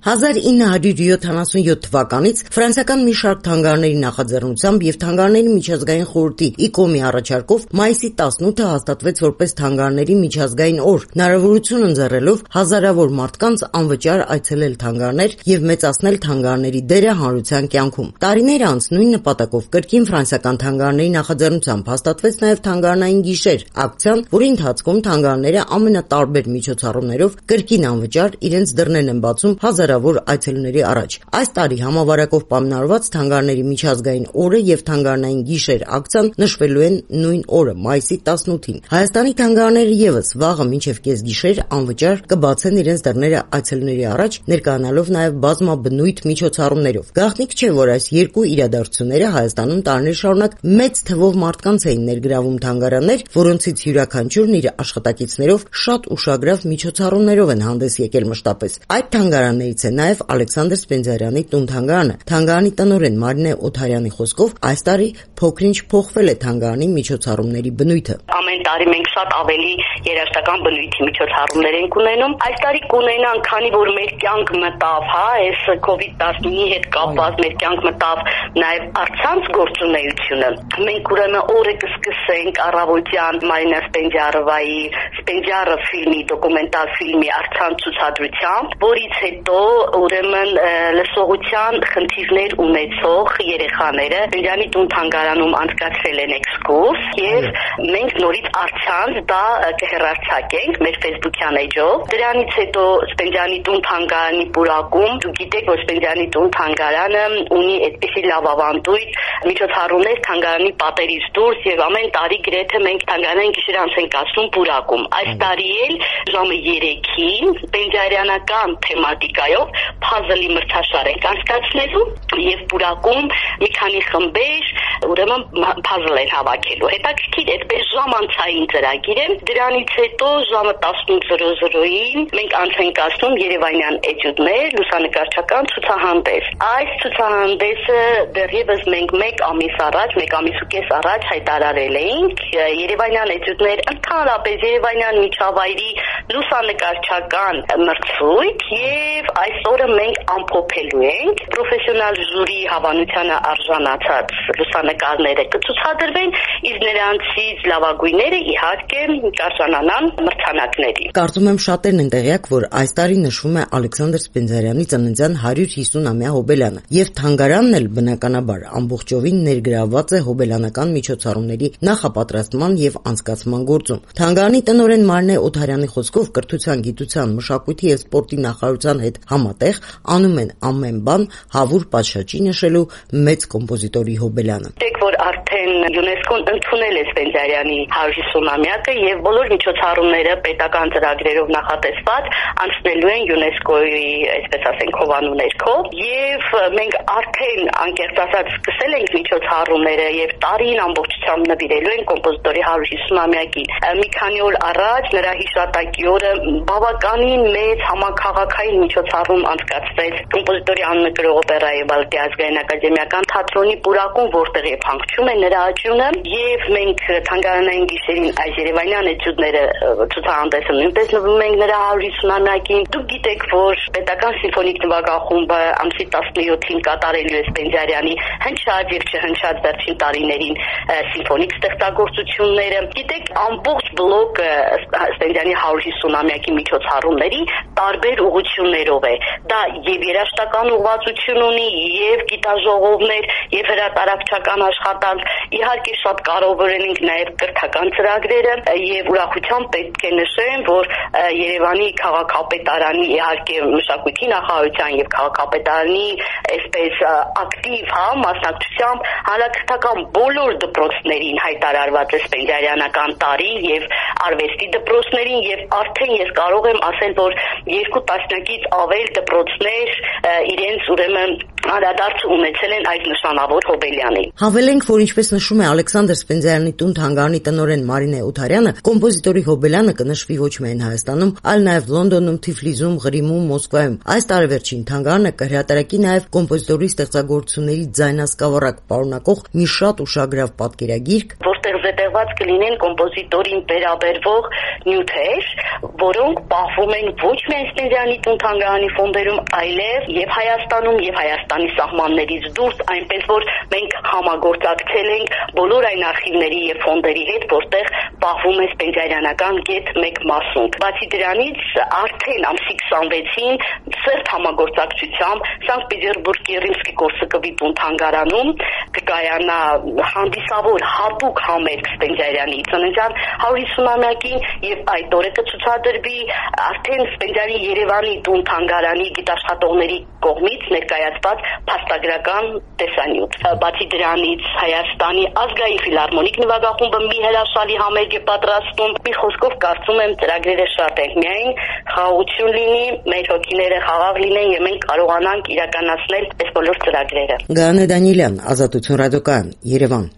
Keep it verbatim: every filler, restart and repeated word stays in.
հազար ինը հարյուր յոթանասունյոթ թվականից ֆրանսիական մի շարք թանգարանների նախաձեռնությամբ եւ թանգարանների միջազգային խորհրդի ԻԿՕՄ-ի առաջարկով մայիսի տասնութը հաստատվեց որպես թանգարանների միջազգային օր, հնարավորություն ընձեռելով հազարավոր մարդկանց անվճար այցելել թանգարաններ եւ մեծացնել թանգարանների դերը հանրության կյանքում։ Տարիներ անց նույն նպատակով կրկին ֆրանսիական թանգարանների նախաձեռնությամբ հաստատվեց նաեւ թանգարանային գիշեր, ակցիան, որի ընթացքում թանգարանները ամենատարբեր միջոցառումներով կրկին անվճար իրենց դռներն են բացում հազարավոր այցելուների առաջ։ Այս տարի համավարակով պայմանավորված թանգարանների միջազգային օրը եւ թանգարանային գիշեր ակցիան նշվելու են նույն օրը, մայիսի տասնութին։ Հայաստանի թանգարանները եւս վաղը մինչեւ կեսգիշեր անվճար կբացեն իրենց դռները այցելուների առաջ, ներկայանալով նաեւ բազմաբնույթ միջոցառումներով։ Գաղտնիք չէ, որ այս երկու իրադարձությունները Հայաստանում տարիներ շարունակ մեծ թվով մարդկանց էին ներգրավում թանգարաններ, որոնցից յուրաքանչյուրն իր աշխատակիցներով շատ ուշագրավ միջոցառումներով են հանդես եկել մշտապես։ Այդ թանգարաններից է նաև Ալեքսանդր Սպենդիարյանի տուն-թանգարանը։ Թանգարանի տնօրեն Մարինե Օթարյանի խոսքով այս տարի փոքրինչ փոխվել է թանգարանի միջոցառումների բնույթը։ Ամեն տարի մենք շատ ավելի երաժշտական բնույթի միջոցառումներ ենք ունենում։ Այս տարի կունենանք, քանի որ մեր կյանք մտավ, հա, այս կովիդ տասնինի հետ կապված մեր կյանք մտավ նաև առցանց գործունեությունը։ Մենք ուրեմն օրը կսկսենք առավոտյան Մարինա Սպենդիարովայի Սպենդիարը ֆիլմի, դոկումենտալ ֆիլմի առցանց ցուցադրությամբ, որից հետո ուրեմն լսողության խնդիրներ ունեցող երեխաները Սպենդիարյանի տուն-թանգարանում անցկացրել են էքսկուրս եւ մենք նորից առցանց դա կհեռարձակենք մեր Facebook-յան էջով։ Դրանից հետո Սպենդիարյանի տուն-թանգարանի պուրակում, դուք գիտեք, որ Սպենդիարյանի տուն-թանգարանը ունի այդպիսի լավ ավանդույթ միջոցառումներ թանգարանի պատերից դուրս եւ ամեն տարի գրեթե մենք թանգարանային գիշեր ենք կացնում պուրակում։ Այս տարի էլ ժամը երեքին Սպենդիարյանական թեմատիկայով փազլի մրցաշար ենք անցկացնելու եւ պուրակում մի քանի խմբեր ուրեմն փազլ են հավաքելու։ Հետաքրքիր այդպես ժամանցային ծրագիր է։ Դրանից հետո ժամը տասնութ մենք անց ենք կացնում Երևանյան էտյուդներ, լուսանկարչական ցուցահանդես։ Այս ցուցահանդեսը դեռևս մենք մեկ ամիս առաջ, մեկ ամիս ու կես առաջ հայտարարել էինք։ Երևանյան էտյուդներ ընդհանրապես Երևանյան միջավայրի լուսանկարչական մրցույթ եւ այսօրը մենք ամփոփելու ենք պրոֆեսիոնալ ժյուրի հավանությանը արժանացած լուսանկարները կցուցադրվեն, իսկ նրանցից լավագույնները իհարկե կարժանանան մրցանակների։ Կարծում եմ շատերն են տեղյակ, որ այս տարի նշվում է Ալեքսանդր Սպենդիարյանի ծննդյան հարյուր հիսունամյա հոբելյանը, եւ թանգարանն էլ բնականաբար ամբողջովին ներգրավված է հոբելյանական միջոցառումների նախապատրաստման եւ անցկացման գործում։ Թանգարանի տնօրեն Մարինե Օթարյանի խոսքով կրթության, գիտության, մշակույթի եւ սպորտի նախարարության հետ համատեղ անում են ամեն բան հավուր պատշաճի նշելու մեծ կոմպոզիտորի հոբելյանը։ Դեք որ արդեն ՅՈՒՆԵՍԿՕ-ն ընդունել է Սպենդիարյանի հարյուր հիսունամյակը եւ բոլոր միջոցառումները պետական ծրագրերով նախատեսված անցնելու են ՅՈՒՆԵՍԿՕ-ի, այսպես ասենք, հովանու ներքո եւ մենք արդեն անկեղծ ասած սկսել ենք միջոցառումները եւ տարին ամբողջությամբ նվիրելու են կոմպոզիտորի հարյուր հիսունամյակին։ Մի քանի օր առաջ նրա հիշատակի օրը բավականին մեծ համաքաղաքային միջոցառում անցկացվեց կոմպոզիտորի անունը կրող օպերայի Բալտի ազգային ակադեմիական թատրոնի պուրակում, որտեղ փանգչում է նրա աճյունը եւ մենք թանգարանային գիշերին այս Երևանյան էտյուդները ցուցահանդեսը նույնպես նվիրում ենք նրա հարյուր հիսունամյակին։ Դուք գիտեք, որ պետական սիմֆոնիկ նվագախումբը ամսի տասնյոթին կատարելու է Սպենդիարյանի հնչած եւ չհնչած վերջին տարիներին սիմֆոնիկ ստեղծագործությունները։ Գիտեք, ամբողջ բլոկը Սպենդիարյանի հարյուր հիսունամյակի միջոցառումների տարբեր ուղղություններով է։ Դա եւ երաժշտական ուղղվածություն ունի, եւ գիտաժողովներ, եւ հրատարակչական աշխատանք։ Իհարկե շատ կարևորել ենք նաեւ կրթական ծրագրերը եւ ուրախությամբ պետք է նշեմ, որ Երևանի քաղաքապետարանի իհարկե մշակույթի նախարարության եւ քաղաքապետարանի այսպես ակտիվ հա մասնակցությամբ հանրակրթական բոլոր դպրոցներին հայտարարված է Սպենդիարյանական տարի եւ արվեստի դպրոցներին եւ արդեն ես կարող եմ ասել, որ երկու տասնյակից ավել դպրոցներ իրենց ուրեմն անդրադարձ ունեցել են այդ նշանավոր Հոբելյանին։ Հավելենք, որ ինչպես նշում է Ալեքսանդր Սպենդիարյանի տուն թանգարանի տնօրեն Մարինե Օթարյանը, կոմպոզիտորի Հոբելյանը կնշվի ոչ միայն Հայաստանում, այլ նաև Լոնդոնում, Թիֆլիսում, Ղրիմում, Մոսկվայում։ Այս տարեվերջին թանգարանը կհրատարակի նաև կոմպոզիտորի ստեղծագործությունների ձայնասկավառակ պարունակող մի շատ ուշագրավ պատկերագիրք, որտեղ զետեղված կլինեն կոմպոզիտորին վերաբերվող նյութեր, որոնք պահվում են ոչ միայն Սպենդիարյանի տուն թանգարանի ֆոնդերում, այլև եւ Հայաստանում եւ Հայաստանի սահմաններից դուրս, այնպես որ մենք համագործակցել ենք բոլոր այն արխիվների եւ ֆոնդերի հետ, որտեղ պահվում է Սպենդիարյանական գետ մեկ մասունք։ Բացի դրանից, արդեն ամսի քսանվեցին սերտ համագործակցությամբ Սանկտ Պետերբուրգի Ռիմսկի-Կորսակովի տուն թանգարանում կկայանա հանդիսավոր հատուկ համերգ Սպենդիարյանի ծննդյան հարյուր հիսունամյակին եւ այդ օրը կցուցադրվի արդեն Սպենդիարյանի Երևանի տուն թանգարանի գիտաշխատողների կողմից ներկայացված փաստագրական տեսանյութ։ Բացի դրանից Հայաստանի ազգային ֆիլհարմոնիկ նվագախումբը մի հրաշալի համերգ է պատրաստում։ Մի խոսքով կարծում եմ ծրագրերը շատ են, միայն խաղաղություն լինի, մեր հոգիները խաղաղ լինեն եւ մենք կարողանանք իրականացնել այս բոլոր ծրագրերը։ Գայանե Դանիելյան, Ազատություն ռադիոկայան, Երևան։